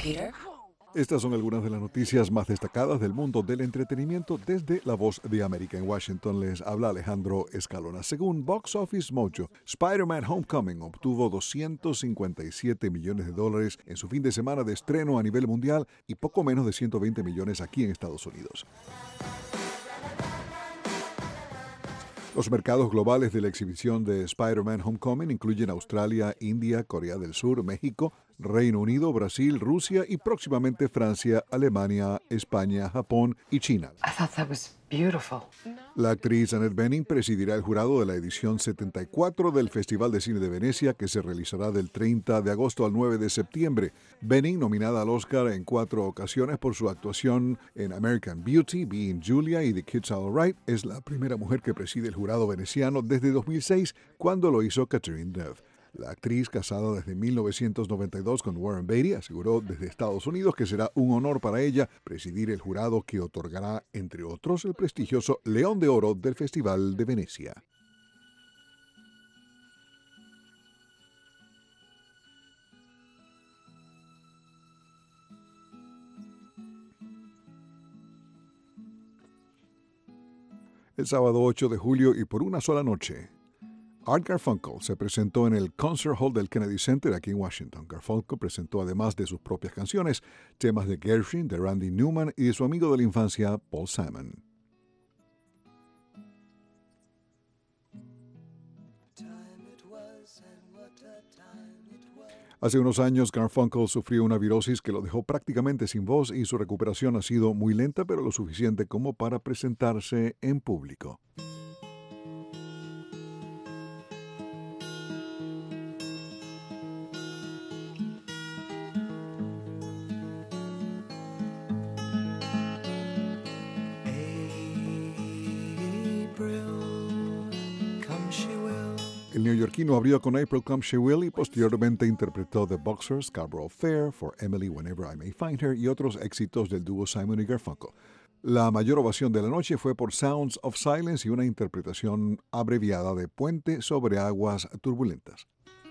Peter. Estas son algunas de las noticias más destacadas del mundo del entretenimiento desde La Voz de América. En Washington les habla Alejandro Escalona. Según Box Office Mojo, Spider-Man Homecoming obtuvo $257 millones en su fin de semana de estreno a nivel mundial y poco menos de 120 millones aquí en Estados Unidos. Los mercados globales de la exhibición de Spider-Man Homecoming incluyen Australia, India, Corea del Sur, México, Reino Unido, Brasil, Rusia y próximamente Francia, Alemania, España, Japón y China. I thought that was beautiful. La actriz Annette Bening presidirá el jurado de la edición 74 del Festival de Cine de Venecia, que se realizará del 30 de agosto al 9 de septiembre. Bening, nominada al Oscar en 4 ocasiones por su actuación en American Beauty, Being Julia y The Kids Are All Right, es la primera mujer que preside el jurado veneciano desde 2006, cuando lo hizo Catherine Deneuve. La actriz, casada desde 1992 con Warren Beatty, aseguró desde Estados Unidos que será un honor para ella presidir el jurado que otorgará, entre otros, el prestigioso León de Oro del Festival de Venecia. El sábado 8 de julio y por una sola noche, Art Garfunkel se presentó en el Concert Hall del Kennedy Center aquí en Washington. Garfunkel presentó, además de sus propias canciones, temas de Gershwin, de Randy Newman y de su amigo de la infancia, Paul Simon. Hace unos años, Garfunkel sufrió una virosis que lo dejó prácticamente sin voz y su recuperación ha sido muy lenta, pero lo suficiente como para presentarse en público. El neoyorquino abrió con April Come She Will y posteriormente interpretó The Boxer, Scarborough Fair, For Emily Whenever I May Find Her y otros éxitos del dúo Simon y Garfunkel. La mayor ovación de la noche fue por Sounds of Silence y una interpretación abreviada de Puente sobre aguas turbulentas.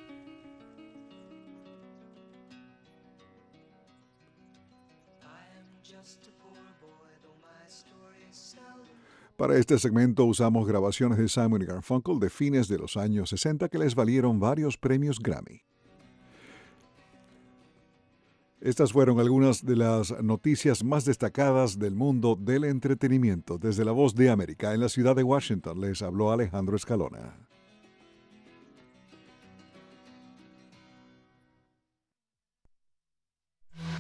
Para este segmento usamos grabaciones de Simon y Garfunkel de fines de los años 60 que les valieron varios premios Grammy. Estas fueron algunas de las noticias más destacadas del mundo del entretenimiento. Desde La Voz de América, en la ciudad de Washington, les habló Alejandro Escalona.